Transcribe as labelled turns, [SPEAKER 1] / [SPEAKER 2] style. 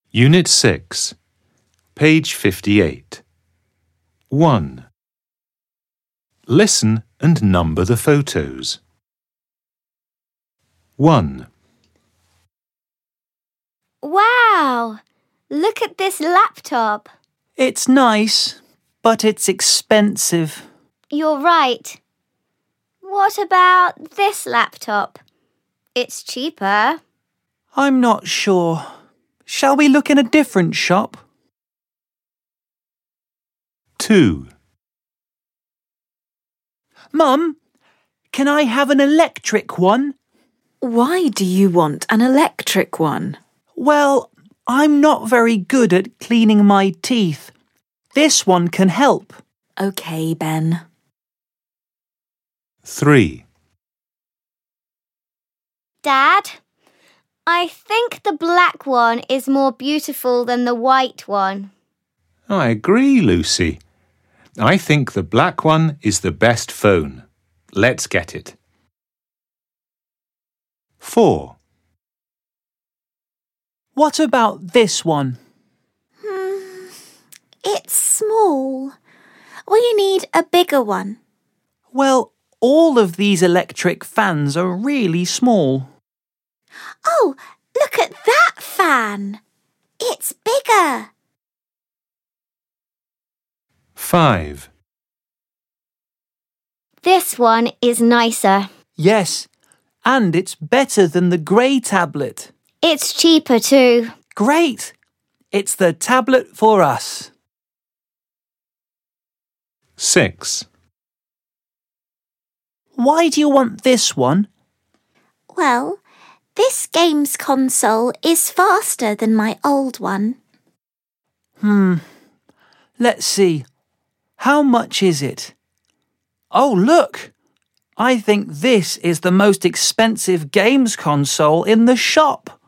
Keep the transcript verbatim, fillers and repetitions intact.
[SPEAKER 1] Unit six, page fifty-eight. one. Listen and number the photos. one.
[SPEAKER 2] Wow! Look at this laptop.
[SPEAKER 3] It's nice, but it's expensive.
[SPEAKER 2] You're right. What about this laptop? It's cheaper.
[SPEAKER 3] I'm not sure. Shall we look in a different shop?
[SPEAKER 1] two.
[SPEAKER 3] Mum, can I have an electric one?
[SPEAKER 4] Why do you want an electric one?
[SPEAKER 3] Well, I'm not very good at cleaning my teeth. This one can help.
[SPEAKER 4] OK, Ben.
[SPEAKER 1] three.
[SPEAKER 2] Dad, I think the black one is more beautiful than the white one.
[SPEAKER 1] I agree, Lucy. I think the black one is the best phone. Let's get it. four.
[SPEAKER 3] What about this one?
[SPEAKER 5] Hmm, it's small. We need a bigger one.
[SPEAKER 3] Well, all of these electric fans are really small.
[SPEAKER 5] Oh, look at that fan. It's bigger.
[SPEAKER 1] five.
[SPEAKER 2] This one is nicer.
[SPEAKER 3] Yes, and it's better than the grey tablet.
[SPEAKER 2] It's cheaper too.
[SPEAKER 3] Great! It's the tablet for us.
[SPEAKER 1] six.
[SPEAKER 3] Why do you want this one?
[SPEAKER 5] Well, this games console is faster than my old one.
[SPEAKER 3] Hmm. Let's see. How much is it? Oh, look! I think this is the most expensive games console in the shop.